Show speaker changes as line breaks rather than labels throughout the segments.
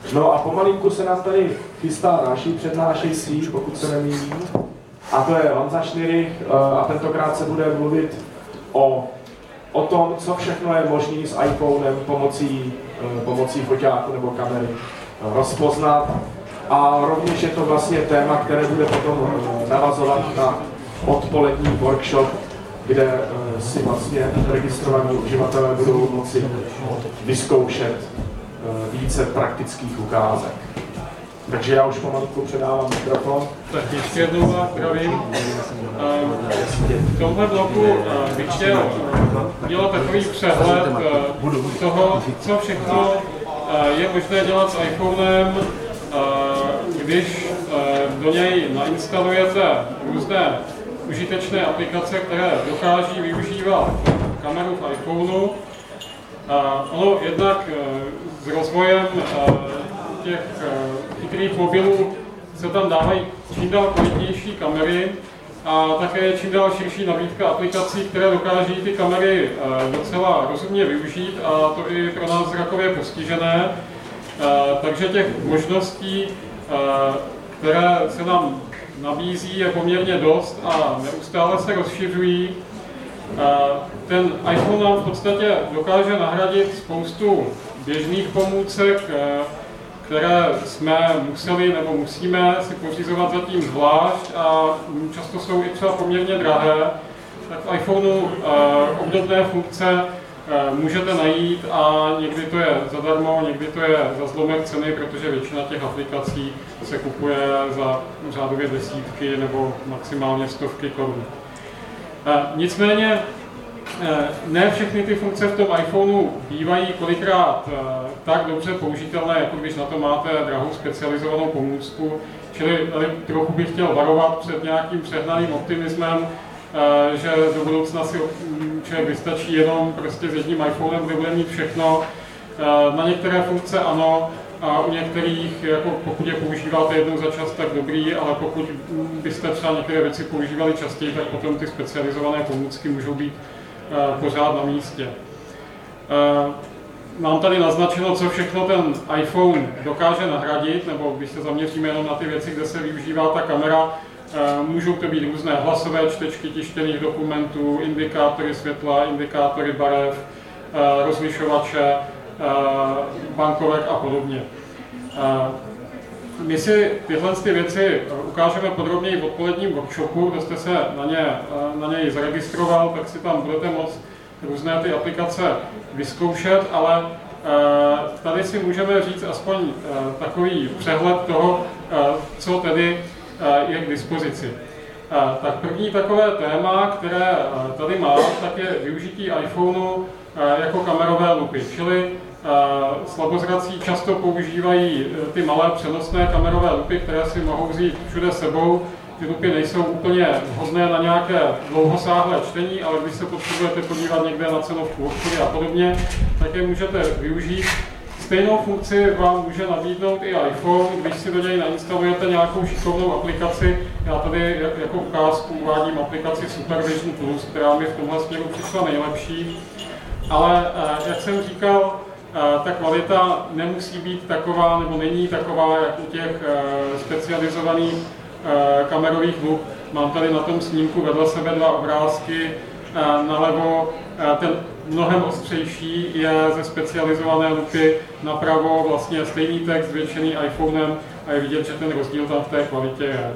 No a pomalinku se nám tady chystá další přednášející, pokud se nemýlím. A to je Honza Schnirich a tentokrát se bude mluvit o tom, co všechno je možné s iPhonem pomocí foťáku nebo kamery rozpoznat. A rovněž je to vlastně téma, které bude potom navazovat na odpolední workshop, kde si vlastně registrovaní uživatelé budou moci vyzkoušet více praktických ukázek. Takže já už pomalinku předávám mikrofon.
Tak ještě jednou vás zdravím. V tomhle bloku bych chtěl dělat takový přehled toho, co všechno je možné dělat s iPhonem, když do něj nainstalujete různé užitečné aplikace, které dokáží využívat kameru v iPhoneu. Ono jednak s rozvojem těch chytrých mobilů se tam dávají čím dál kvalitnější kamery a také je čím dál širší nabídka aplikací, které dokáží ty kamery docela rozumně využít, a to i pro nás zrakově postižené. Takže těch možností, které se nám nabízí, je poměrně dost a neustále se rozšiřují. Ten iPhone nám v podstatě dokáže nahradit spoustu běžných pomůcek, které jsme museli nebo musíme si pořizovat zatím zvlášť a často jsou i třeba poměrně drahé. Tak v iPhoneu obdobné funkce můžete najít a někdy to je zadarmo, někdy to je za zlomek ceny, protože většina těch aplikací se kupuje za řádově desítky nebo maximálně stovky korun. Nicméně ne všechny ty funkce v tom iPhoneu bývají kolikrát tak dobře použitelné, jako když na to máte drahou specializovanou pomůcku. Čili tady trochu bych chtěl varovat před nějakým přehnaným optimismem, že do budoucna si člověk vystačí jenom prostě s jedním iPhonem, kde bude mít všechno. Na některé funkce ano, a u některých, jako pokud je používáte jednou za čas, tak dobrý, ale pokud byste třeba některé věci používali častěji, tak potom ty specializované pomůcky můžou být pořád na místě. Mám tady naznačeno, co všechno ten iPhone dokáže nahradit, nebo když se zaměříme jenom na ty věci, kde se využívá ta kamera, můžou to být různé hlasové čtečky tištěných dokumentů, indikátory světla, indikátory barev, rozlišovače, bankovek a podobně. My si tyhle věci ukážeme podrobněji v odpoledním workshopu, kdo jste se na něj zaregistroval, tak si tam budete moct různé ty aplikace vyzkoušet, ale tady si můžeme říct aspoň takový přehled toho, co tedy je k dispozici. Tak první takové téma, které tady mám, tak je využití iPhoneu jako kamerové lupy, čili slabozrací často používají ty malé přenosné kamerové lupy, které si mohou vzít všude sebou. Ty lupy nejsou úplně vhodné na nějaké dlouhosáhlé čtení, ale když se potřebujete podívat někde na cenovku obchody a podobně, tak je můžete využít. Stejnou funkci vám může nabídnout i iPhone, když si do něj nainstalujete nějakou šikovnou aplikaci. Já tady jako ukázku uvádím aplikaci Supervision Plus, která mi v tomhle směru přišla nejlepší. Ale jak jsem říkal, ta kvalita nemusí být taková, nebo není taková, jak u těch specializovaných kamerových lup. Mám tady na tom snímku vedle sebe dva obrázky. Nalevo ten mnohem ostřejší je ze specializované lupy, napravo vlastně stejný text zvětšený iPhonem a je vidět, že ten rozdíl tam v té kvalitě je.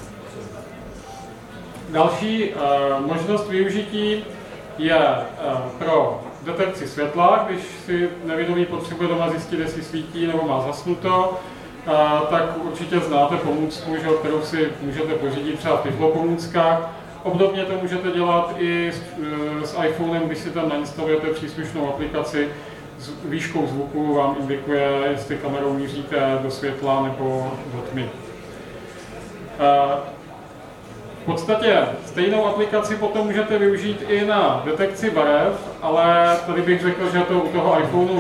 Další možnost využití je pro detekci světla, když si nevědomý potřebuje doma zjistit, jestli svítí nebo má zasnuto, tak určitě znáte pomůcku, kterou si můžete pořídit třeba v tyflopomůckách. Obdobně to můžete dělat i s iPhonem, když si tam nainstalujete příslušnou aplikaci. S výškou zvuku vám indikuje, jestli kamerou míříte do světla nebo do tmy. V podstatě stejnou aplikaci potom můžete využít i na detekci barev, ale tady bych řekl, že to u toho iPhoneu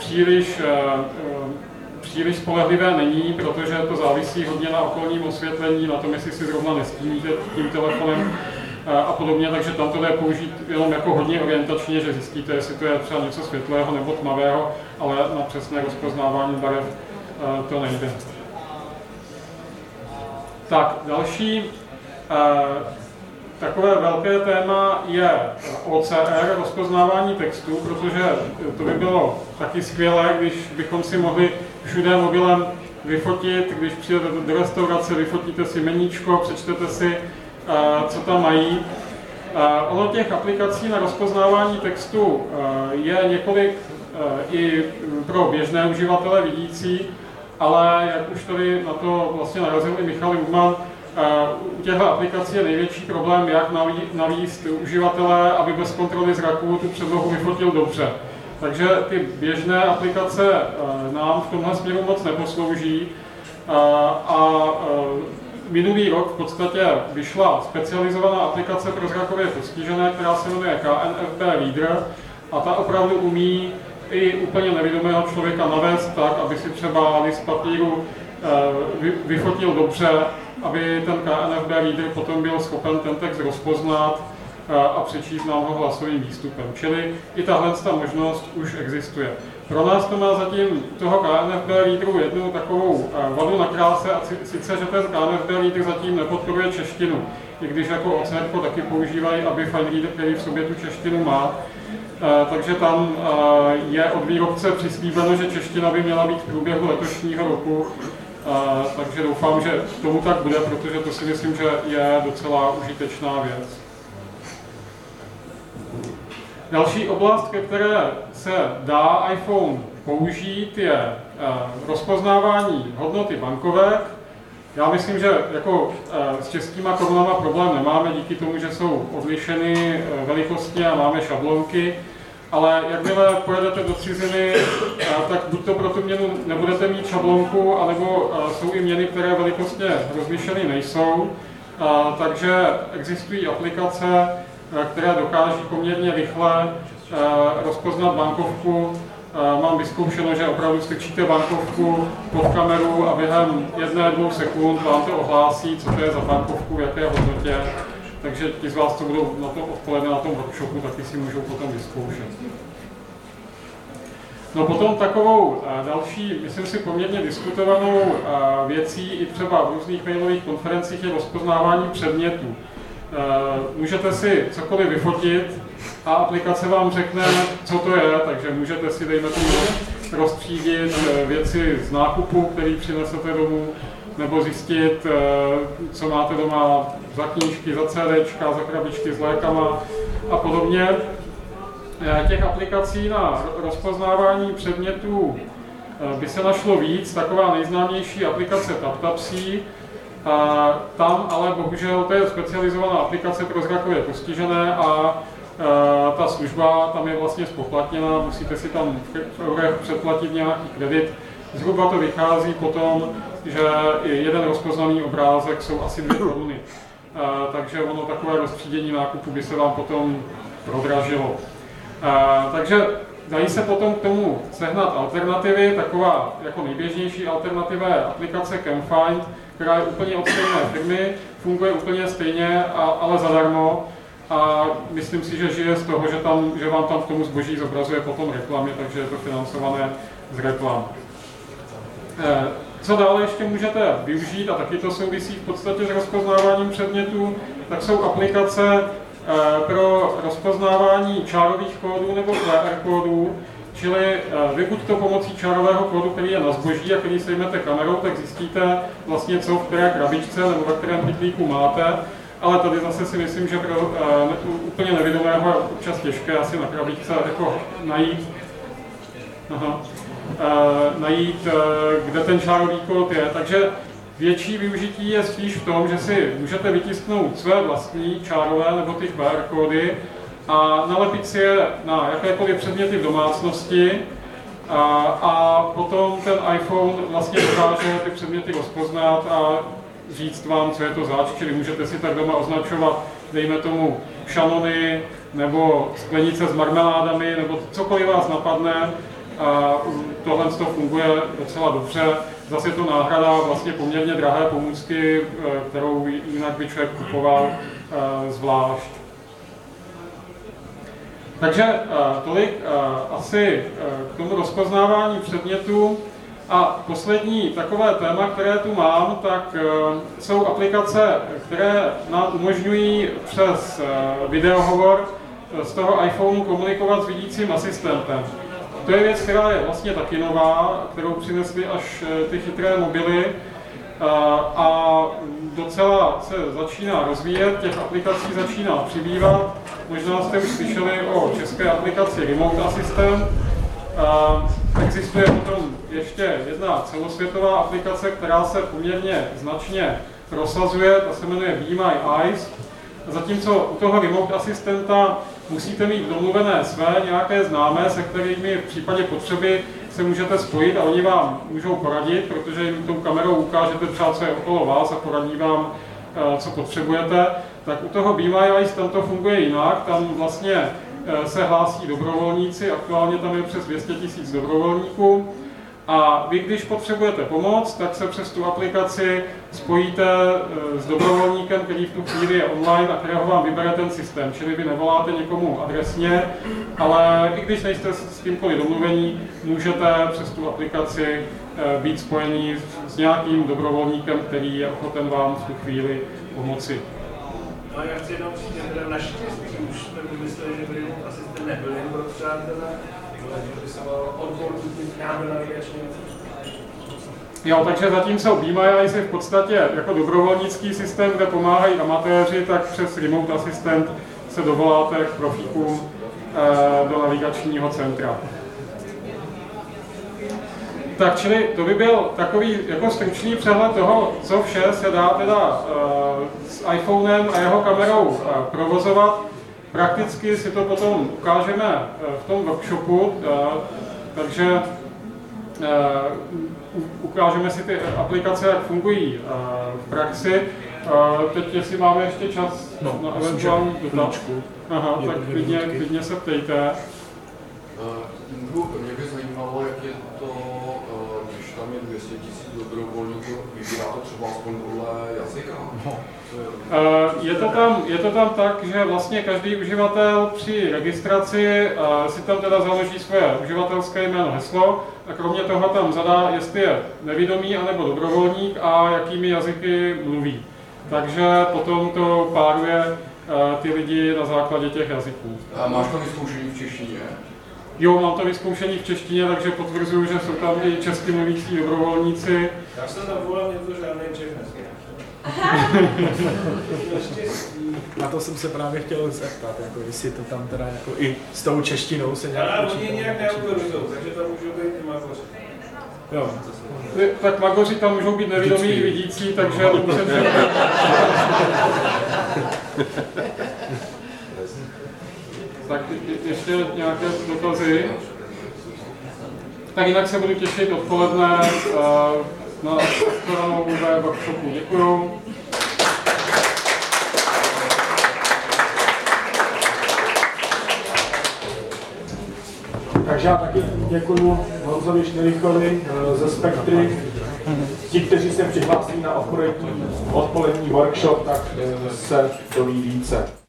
příliš spolehlivé není, protože to závisí hodně na okolním osvětlení, na tom, jestli si zrovna nestíníte tím telefonem a podobně, takže tam to jde použít jenom jako hodně orientačně, že zjistíte, jestli to je třeba něco světlého nebo tmavého, ale na přesné rozpoznávání barev to nejde. Tak, další takové velké téma je OCR, rozpoznávání textu, protože to by bylo taky skvělé, když bychom si mohli všude mobilem vyfotit, když přijdete do restaurace, vyfotíte si meníčko, přečtete si, co tam mají. Ono těch aplikací na rozpoznávání textu je několik i pro běžné uživatele vidící, ale jak už tady na to vlastně narazil i Michal Jungmann, u těchto aplikací je největší problém, jak navíc uživatele, aby bez kontroly zraku tu předlohu vyfotil dobře. Takže ty běžné aplikace nám v tomhle směru moc neposlouží a minulý rok v podstatě vyšla specializovaná aplikace pro zrakově postižené, která se jmenuje KNFB Reader a ta opravdu umí i úplně nevidomého člověka navést tak, aby si třeba list papíru vyfotil dobře, aby ten KNFB Reader potom byl schopen ten text rozpoznat a přečíst nám ho hlasovým výstupem. Čili i tahle možnost už existuje. Pro nás to má zatím toho KNFB Readeru jednu takovou vadu na kráse, a sice, že ten KNFB Reader zatím nepodporuje češtinu, i když jako OCR taky používají, aby file reader, který v sobě tu češtinu má. Takže tam je od výrobce přislíbeno, že čeština by měla být v průběhu letošního roku. Takže doufám, že tomu tak bude, protože to si myslím, že je docela užitečná věc. Další oblast, ke které se dá iPhone použít, je rozpoznávání hodnoty bankovek. Já myslím, že jako s českýma korunama problém nemáme, díky tomu, že jsou odlišeny velikostně a máme šablonky, ale jakmile pojedete do ciziny, tak buď to pro tu měnu nebudete mít šablonku, anebo jsou i měny, které velikostně rozlišeny nejsou. Takže existují aplikace, které dokáží poměrně rychle rozpoznat bankovku. Mám vyzkoušeno, že opravdu strčíte bankovku pod kameru a během 1-2 sekund vám to ohlásí, co to je za bankovku, v jaké hodnotě. Takže ti z vás, co budou na to odpoledne na tom workshopu, taky si můžou potom vyzkoušet. No potom takovou další, myslím si, poměrně diskutovanou věcí i třeba v různých mailových konferencích je rozpoznávání předmětů. Můžete si cokoliv vyfotit a aplikace vám řekne, co to je, takže můžete si, dejme tomu, rozstřídit věci z nákupu, který přinesete domů, nebo zjistit, co máte doma za knížky, za CDčka, za krabičky s lékama a podobně. Těch aplikací na rozpoznávání předmětů by se našlo víc. Taková nejznámější aplikace TapTapSee. Tam ale bohužel to je specializovaná aplikace pro zrakově postižené a ta služba tam je vlastně zpoplatněna, musíte si tam v eurech předplatit nějaký kredit. Zhruba to vychází potom, že jeden rozpoznaný obrázek jsou asi 2 koruny. Takže ono takové rozstřídění nákupu by se vám potom prodražilo. Takže dají se potom k tomu sehnat alternativy. Taková jako nejběžnější alternativa je aplikace CamFind, která je úplně od stejné firmy, funguje úplně stejně, ale zadarmo. A myslím si, že žije z toho, že vám tam k tomu zboží zobrazuje potom reklamy, takže je to financované z reklam. Co dále ještě můžete využít, a taky to souvisí v podstatě s rozpoznáváním předmětů, tak jsou aplikace pro rozpoznávání čárových kódů nebo QR kódů, čili vy buď to pomocí čárového kódu, který je na zboží a který sejmete kamerou, tak zjistíte vlastně, co v které krabičce nebo ve kterém pytlíku máte, ale tady zase si myslím, že pro úplně nevidomého je občas těžké asi na krabičce jako najít, kde ten čárový kód je. Takže větší využití je spíš v tom, že si můžete vytisknout své vlastní čárové nebo ty QR kódy a nalepit si je na jakékoliv předměty v domácnosti a potom ten iPhone vlastně dokáže ty předměty rozpoznat a říct vám, co je to zač, čili můžete si tak doma označovat, dejme tomu, šanony nebo sklenice s marmeládami nebo cokoliv vás napadne. A tohle to funguje docela dobře. Zase je to náhrada vlastně poměrně drahé pomůcky, kterou jinak by člověk kupoval zvlášť. Takže tolik asi k tomu rozpoznávání předmětu. A poslední takové téma, které tu mám, tak jsou aplikace, které nám umožňují přes videohovor z toho iPhoneu komunikovat s vidícím asistentem. To je věc, která je vlastně taky nová, kterou přinesly až ty chytré mobily a docela se začíná rozvíjet, těch aplikací začíná přibývat. Možná jste už slyšeli o české aplikaci Remote Assistant. Existuje potom ještě jedna celosvětová aplikace, která se poměrně značně prosazuje, ta se jmenuje Be My Eyes. Zatímco u toho Remote Asistenta musíte mít domluvené své nějaké známé, se kterými v případě potřeby se můžete spojit a oni vám můžou poradit, protože jim tou kamerou ukážete třeba, co je okolo vás a poradí vám, co potřebujete. Tak u toho Be My Eyes tam to funguje jinak, tam vlastně se hlásí dobrovolníci, aktuálně tam je přes 200 000 dobrovolníků. A vy, když potřebujete pomoc, tak se přes tu aplikaci spojíte s dobrovolníkem, který v tu chvíli je online a kterého vám vybere ten systém. Čili vy nevoláte někomu adresně, ale i když nejste s kýmkoliv domluvení, můžete přes tu aplikaci být spojení s nějakým dobrovolníkem, který je ochoten vám v tu chvíli pomoci.
No já chci jenom říct, že naštěstí už jsme mysleli, že by asistent nebyl jen pro přátelé, ale že by se mal odbor námi navigační.
Jo, takže zatímco Be My Eyes je v podstatě jako dobrovolnický systém, kde pomáhají amatéři, tak přes Remote Assistant se dovoláte k profíkům do navigačního centra. Tak, čili to by byl takový jako stručný přehled toho, co vše se dá teda s iPhonem a jeho kamerou provozovat. Prakticky si to potom ukážeme v tom workshopu, takže ukážeme si ty aplikace, jak fungují v praxi. Teď, jestli máme ještě čas na eventuální dotaz. Aha, tak klidně se ptejte.
Mě by zajímalo, jak je to, když tam je 200 000 dobrovolníků, vybírá to třeba aspoň podle jazyka?
Je to tam tak, že vlastně každý uživatel při registraci si tam teda založí svoje uživatelské jméno, heslo a kromě toho tam zadá, jestli je nevidomý anebo dobrovolník a jakými jazyky mluví. Takže potom to páruje ty lidi na základě těch jazyků.
A máš to vyzkoušení v češtině?
Jo, mám to vyzkoušení v češtině, takže potvrzuju, že jsou tam i česky mluvící dobrovolníci.
Já jsem tam volal, mě to žádný Čech nesmí.
Na to jsem se právě chtěl zeptat, jako jestli to tam teda jako i s tou češtinou se nějak
Ale oni nějak neautorizou, takže tam můžou být i magoři.
Jo.
Tak magoři tam můžou být nevidomí i vidící, takže nemusím. Tak ještě nějaké dotazy. Tak jinak se budu těšit odpoledne na stranou workshopu. Děkuju.
Takže já taky děkuju Honzovi Šnelichovi ze Spektry. Ti, kteří se přihlásí na odpolední workshop, tak se doví více.